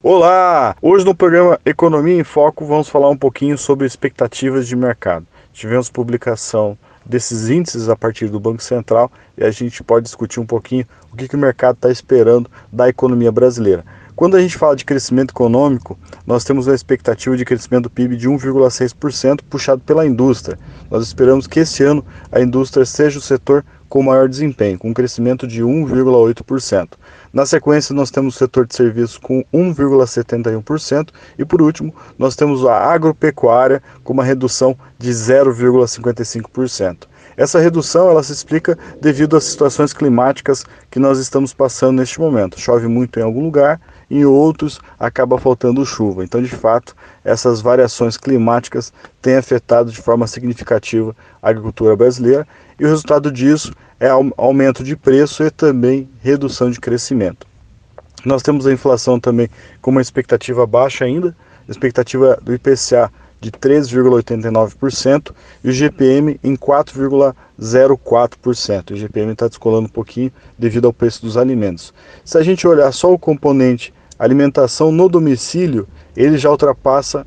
Olá! Hoje no programa Economia em Foco vamos falar um pouquinho sobre expectativas de mercado. Tivemos publicação desses índices a partir do Banco Central e a gente pode discutir um pouquinho o que o mercado está esperando da economia brasileira. Quando a gente fala de crescimento econômico, nós temos uma expectativa de crescimento do PIB de 1,6% puxado pela indústria. Nós esperamos que esse ano a indústria seja o setor com maior desempenho, com um crescimento de 1,8%. Na sequência, nós temos o setor de serviços com 1,71% e, por último, nós temos a agropecuária com uma redução de 0,55%. Essa redução ela se explica devido às situações climáticas que nós estamos passando neste momento. Chove muito em algum lugar, em outros acaba faltando chuva. Então, de fato, essas variações climáticas têm afetado de forma significativa a agricultura brasileira e o resultado disso é aumento de preço e também redução de crescimento. Nós temos a inflação também com uma expectativa baixa ainda, expectativa do IPCA de 3,89% e o GPM em 4,04%. O GPM está descolando um pouquinho devido ao preço dos alimentos. Se a gente olhar só o componente alimentação no domicílio, ele já ultrapassa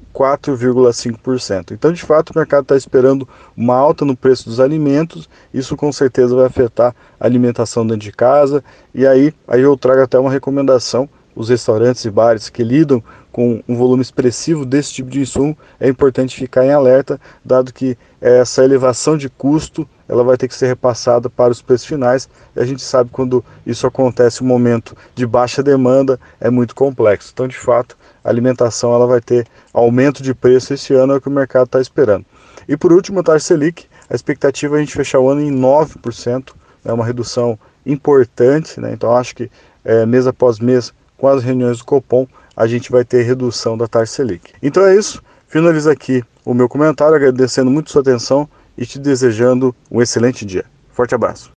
4,5%. Então, de fato, o mercado está esperando uma alta no preço dos alimentos, isso com certeza vai afetar a alimentação dentro de casa, e aí eu trago até uma recomendação: os restaurantes e bares que lidam com um volume expressivo desse tipo de insumo, é importante ficar em alerta, dado que essa elevação de custo ela vai ter que ser repassada para os preços finais, e a gente sabe quando isso acontece, um momento de baixa demanda é muito complexo. Então, de fato, a alimentação ela vai ter aumento de preço esse ano, é o que o mercado está esperando. E por último, a taxa Selic, a expectativa é a gente fechar o ano em 9%, é uma redução importante, né? Então acho que mês após mês, com as reuniões do Copom, a gente vai ter redução da taxa Selic. Então é isso, finalizo aqui o meu comentário, agradecendo muito sua atenção e te desejando um excelente dia. Forte abraço.